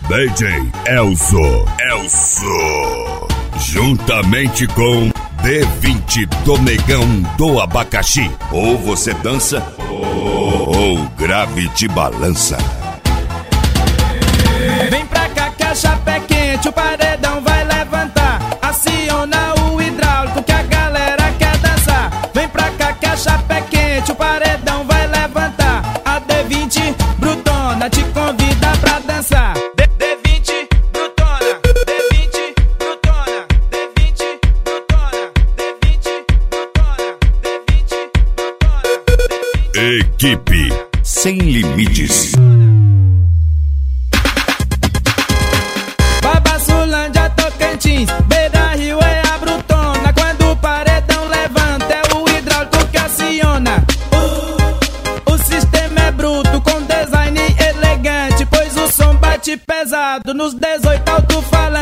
DJ Elzo. Juntamente com D20 do Negão do Abacaxi. Ou você dança, ou grave te balança. Vem pra cá que a chapa é quente, o paredão vai levantar. Aciona o hidráulico que a galera quer dançar. Vem pra cá que a chapa é quente, o paredão vai levantar. A D20 Brutona te convida pra dançar. D20 Brutona, D20 Brutona, D20 Brutona, D20 Brutona, D20 Brutona. Equipe Sem Limites. Babassulândia, Tocantins, Beira Rio é a Brutona. Quando o paredão levanta é o hidráulico que aciona. O sistema é bruto com design elegante, pois o som bate pesado nos 18 alto-falantes.